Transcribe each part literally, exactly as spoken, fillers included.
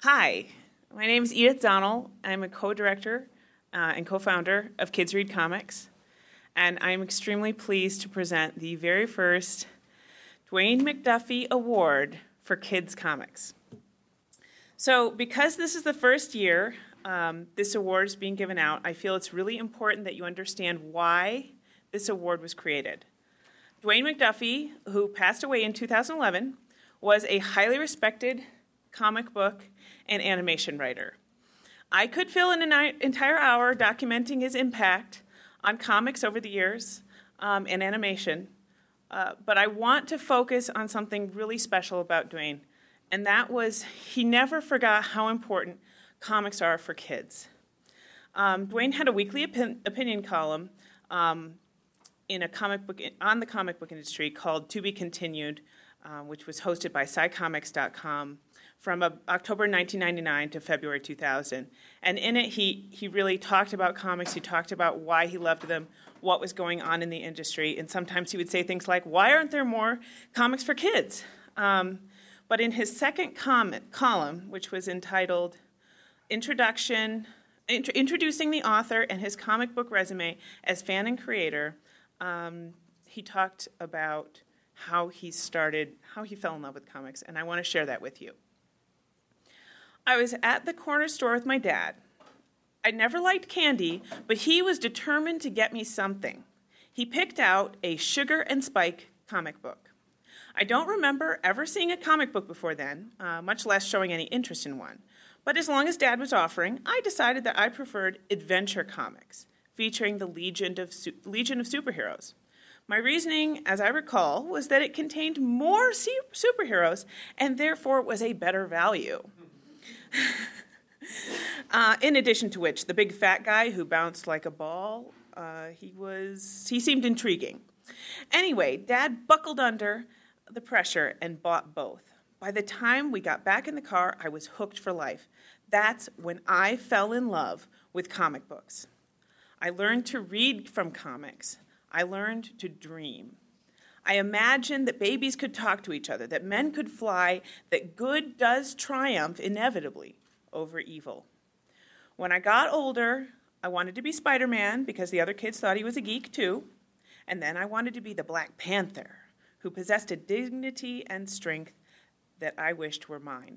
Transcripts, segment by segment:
Hi, my name is Edith Donnell. I'm a co-director uh, and co-founder of Kids Read Comics, and I'm extremely pleased to present the very first Dwayne McDuffie Award for Kids Comics. So because this is the first year um, this award is being given out, I feel it's really important that you understand why this award was created. Dwayne McDuffie, who passed away in two thousand eleven, was a highly respected comic book and animation writer. I could fill an entire hour documenting his impact on comics over the years um, and animation, uh, but I want to focus on something really special about Dwayne, and that was he never forgot how important comics are for kids. Um, Dwayne had a weekly opin- opinion column um, in a comic book on the comic book industry called To Be Continued, uh, which was hosted by sci comics dot com. From uh, October nineteen ninety-nine to February two thousand. And in it, he, he really talked about comics. He talked about why he loved them, what was going on in the industry. And sometimes he would say things like, why aren't there more comics for kids? Um, but in his second comment, column, which was entitled Introduction, int- Introducing the Author and His Comic Book Resume as Fan and Creator, um, he talked about how he started, how he fell in love with comics. And I want to share that with you. I was at the corner store with my dad. I never liked candy, but he was determined to get me something. He picked out a Sugar and Spike comic book. I don't remember ever seeing a comic book before then, uh, much less showing any interest in one. But as long as Dad was offering, I decided that I preferred adventure comics, featuring the Legion of, Su- Legion of Superheroes. My reasoning, as I recall, was that it contained more su- superheroes and therefore was a better value. uh, in addition to which, the big fat guy who bounced like a ball, uh, he was, he seemed intriguing. Anyway, Dad buckled under the pressure and bought both. By the time we got back in the car, I was hooked for life. That's when I fell in love with comic books. I learned to read from comics. I learned to dream. I imagined that babies could talk to each other, that men could fly, that good does triumph inevitably over evil. When I got older, I wanted to be Spider-Man because the other kids thought he was a geek too. And then I wanted to be the Black Panther, who possessed a dignity and strength that I wished were mine.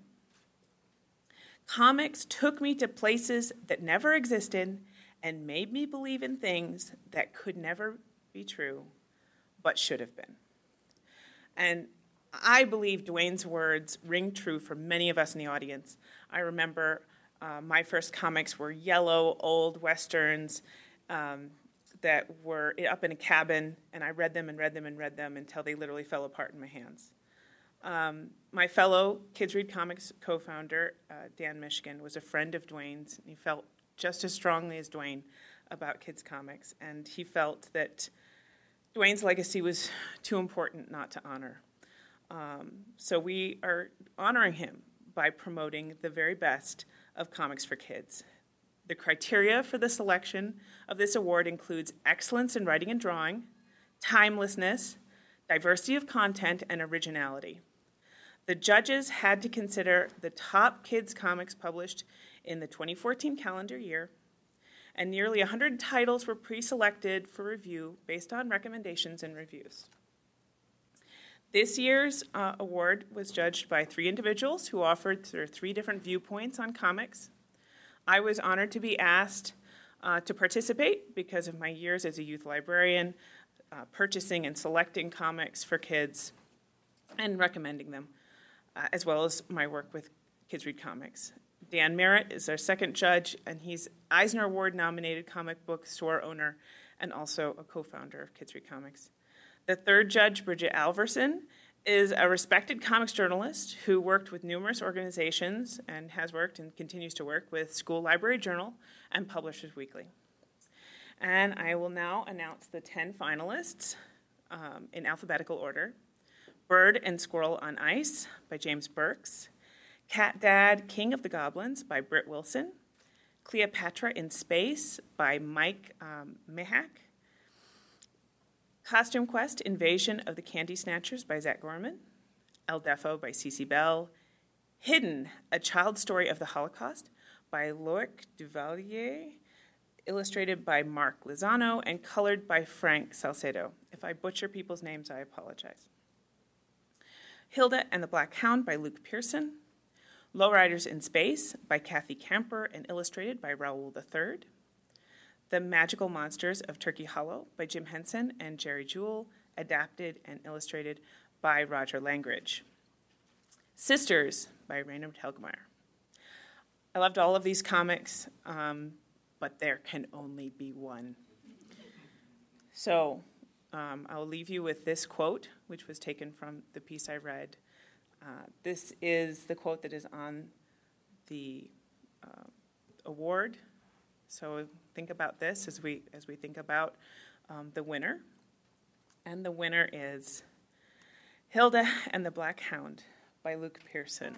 Comics took me to places that never existed and made me believe in things that could never be true, but should have been. And I believe Dwayne's words ring true for many of us in the audience. I remember uh, my first comics were yellow, old Westerns um, that were up in a cabin, and I read them and read them and read them until they literally fell apart in my hands. Um, my fellow Kids Read Comics co-founder, uh, Dan Mishkin, was a friend of Dwayne's, and he felt just as strongly as Dwayne about kids' comics, and he felt that Dwayne's legacy was too important not to honor. Um, so we are honoring him by promoting the very best of comics for kids. The criteria for the selection of this award includes excellence in writing and drawing, timelessness, diversity of content, and originality. The judges had to consider the top kids' comics published in the twenty fourteen calendar year, and nearly one hundred titles were pre-selected for review based on recommendations and reviews. This year's uh, award was judged by three individuals who offered their three different viewpoints on comics. I was honored to be asked uh, to participate because of my years as a youth librarian, uh, purchasing and selecting comics for kids and recommending them, uh, as well as my work with Kids Read Comics. Dan Merritt is our second judge, and he's Eisner Award-nominated comic book store owner and also a co-founder of Kids Read Comics. The third judge, Bridget Alverson, is a respected comics journalist who worked with numerous organizations and has worked and continues to work with School Library Journal and Publishers Weekly. And I will now announce the ten finalists um, in alphabetical order. Bird and Squirrel on Ice by James Burks. Cat Dad, King of the Goblins by Britt Wilson. Cleopatra in Space by Mike um, Mihak. Costume Quest, Invasion of the Candy Snatchers by Zach Gorman. El Defo by Cece Bell. Hidden, A Child Story of the Holocaust by Loic Duvalier, illustrated by Mark Lozano, and colored by Frank Salcedo. If I butcher people's names, I apologize. Hilda and the Black Hound by Luke Pearson. Lowriders in Space by Kathy Camper and illustrated by Raoul the Third. The Magical Monsters of Turkey Hollow by Jim Henson and Jerry Jewell, adapted and illustrated by Roger Langridge. Sisters by Raynard Helgmeyer. I loved all of these comics, um, but there can only be one. So um, I'll leave you with this quote, which was taken from the piece I read. Uh, this is the quote that is on the uh, award. So think about this as we as we think about um, the winner. And the winner is Hilda and the Black Hound by Luke Pearson.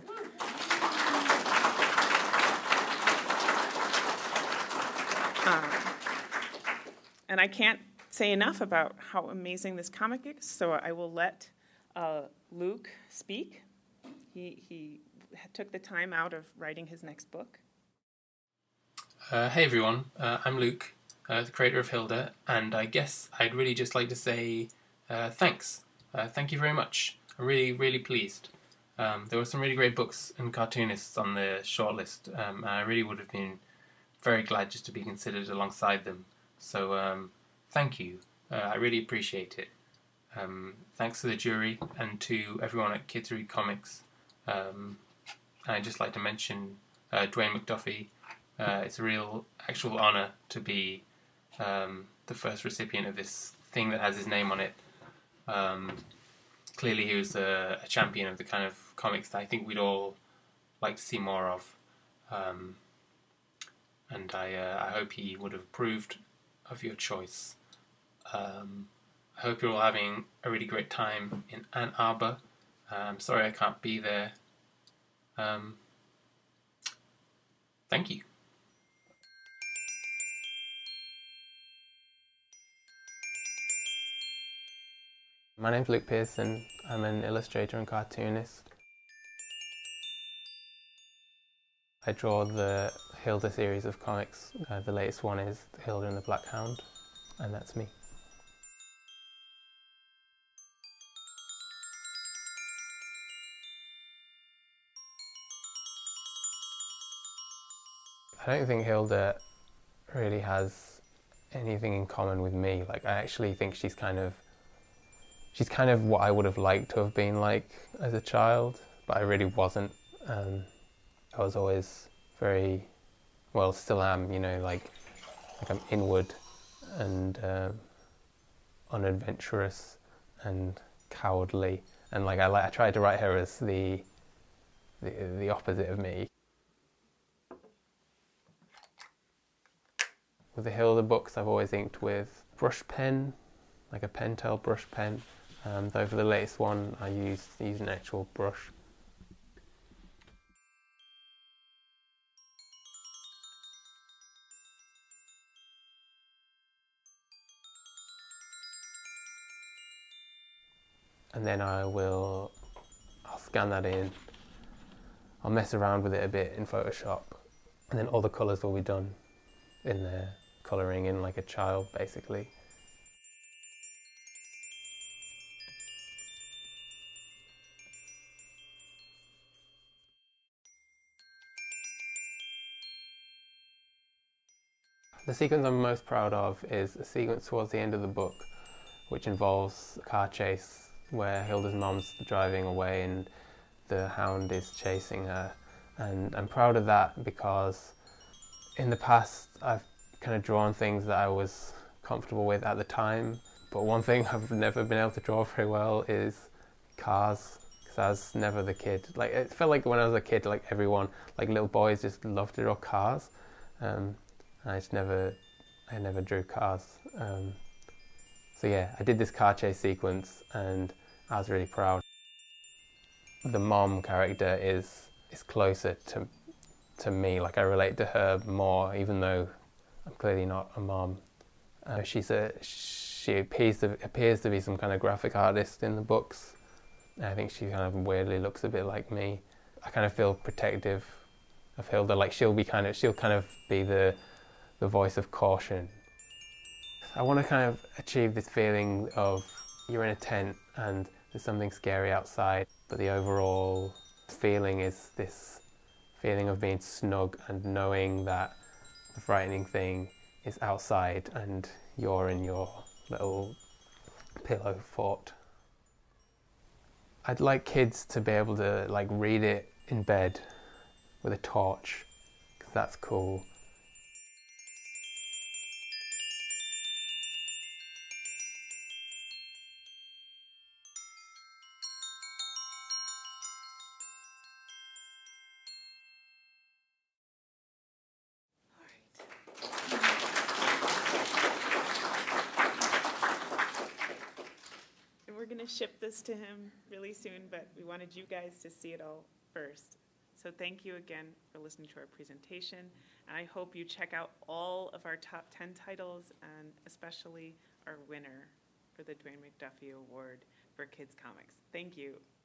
Um, and I can't say enough about how amazing this comic is, so I will let uh, Luke speak. He, he took the time out of writing his next book. Uh, hey everyone, uh, I'm Luke, uh, the creator of Hilda, and I guess I'd really just like to say uh, thanks. Uh, thank you very much. I'm really, really pleased. Um, there were some really great books and cartoonists on the shortlist, um, and I really would have been very glad just to be considered alongside them. So um, thank you. Uh, I really appreciate it. Um, thanks to the jury and to everyone at Kids Read Comics. Um, and I'd just like to mention uh, Dwayne McDuffie. Uh, it's a real, actual honour to be um, the first recipient of this thing that has his name on it. Um, clearly he was a, a champion of the kind of comics that I think we'd all like to see more of. Um, and I, uh, I hope he would have approved of your choice. Um, I hope you're all having a really great time in Ann Arbor. Uh, I'm sorry I can't be there. Um, thank you. My name's Luke Pearson. I'm an illustrator and cartoonist. I draw the Hilda series of comics. Uh, the latest one is Hilda and the Black Hound, and that's me. I don't think Hilda really has anything in common with me. Like, I actually think she's kind of She's kind of what I would have liked to have been like as a child, but I really wasn't. Um, I was always very, well, still am, you know, like, like I'm inward and uh, unadventurous and cowardly, and like I, like I tried to write her as the, the the opposite of me. With the Hilda books, I've always inked with brush pen, like a Pentel brush pen. Um, though for the latest one, I used, used an actual brush. And then I will, I'll scan that in. I'll mess around with it a bit in Photoshop, and then all the colours will be done in there, colouring in like a child, basically. The sequence I'm most proud of is a sequence towards the end of the book, which involves a car chase where Hilda's mom's driving away and the hound is chasing her. And I'm proud of that because in the past I've kind of drawn things that I was comfortable with at the time, but one thing I've never been able to draw very well is cars, because I was never the kid. Like, it felt like when I was a kid, like everyone, like little boys just loved to draw cars. Um, I just never, I never drew cars. Um, so yeah, I did this car chase sequence and I was really proud. The mom character is is closer to to me. Like, I relate to her more, even though I'm clearly not a mom. Uh, she's a she appears to appears to be some kind of graphic artist in the books. I think she kind of weirdly looks a bit like me. I kind of feel protective of Hilda. Like she'll be kind of, she'll kind of be the the voice of caution. I want to kind of achieve this feeling of you're in a tent and there's something scary outside, but the overall feeling is this feeling of being snug and knowing that the frightening thing is outside and you're in your little pillow fort. I'd like kids to be able to like read it in bed with a torch, because that's cool. We're going to ship this to him really soon, but we wanted you guys to see it all first. So thank you again for listening to our presentation. And I hope you check out all of our top ten titles and especially our winner for the Dwayne McDuffie Award for Kids Comics. Thank you.